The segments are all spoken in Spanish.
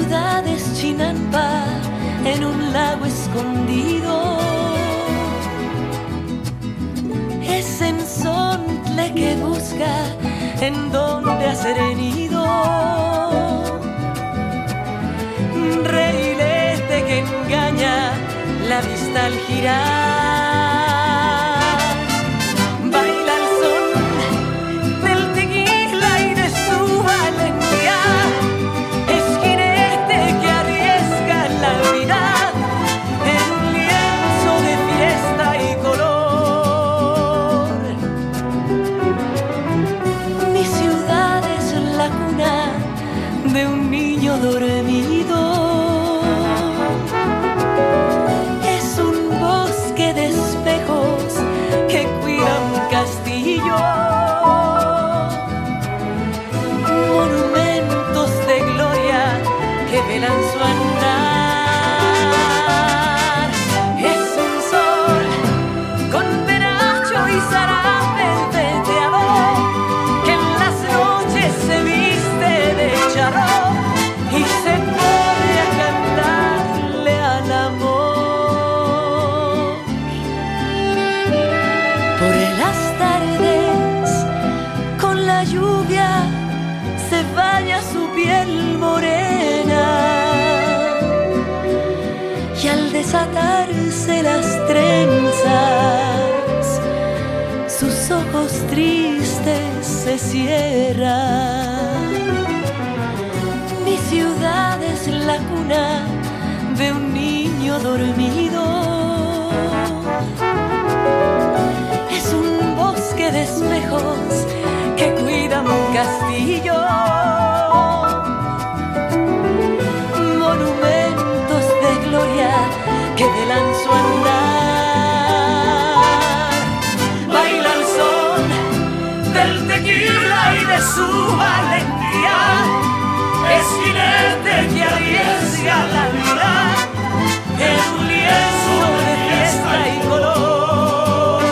ciudad es Chinampa, en un lago escondido. Es en Sontle que busca en dónde hacer nido. Reilete que engaña la vista al girar. Baila el son del tequila y de su valentía. Es jinete que arriesga la vida en un lienzo de fiesta y color. Mi ciudad es la cuna de un niño dormido. Es un bosque de espejos que cuida un castillo. Monumentos de gloria que velan su andar. Es un sol con penacho y zarape veteador que en las noches se viste de charro y se pone a cantarle al amor. Por las tardes con la lluvia se baña su piel morena y al desatarse las trenzas sus ojos tristes se cierran. Mi ciudad es la cuna de un niño dormido. Es un bosque de espejos que cuida un castillo. Monumentos de gloria que velan su andar. Baila el son del tequila y de su valentía. Es jinete que arriesga la vida en un lienzo de fiesta y color.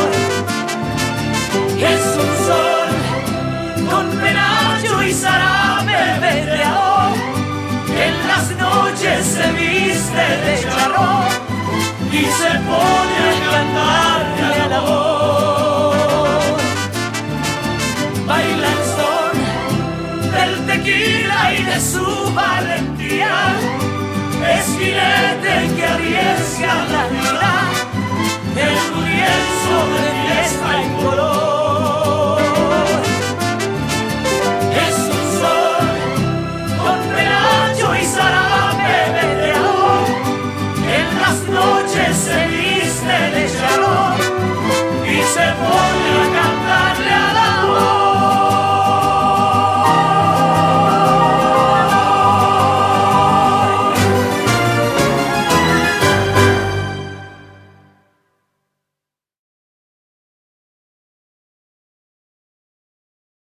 Es un sol con penacho y zarape veteador que en las noches se viste de charro y se pone a cantarle al amor. Baila el son del tequila y de su valentía. Es jinete que arriesga la vida en un lienzo de fiesta y color. Es un sol con penacho y zarape veteador que en las noches se viste de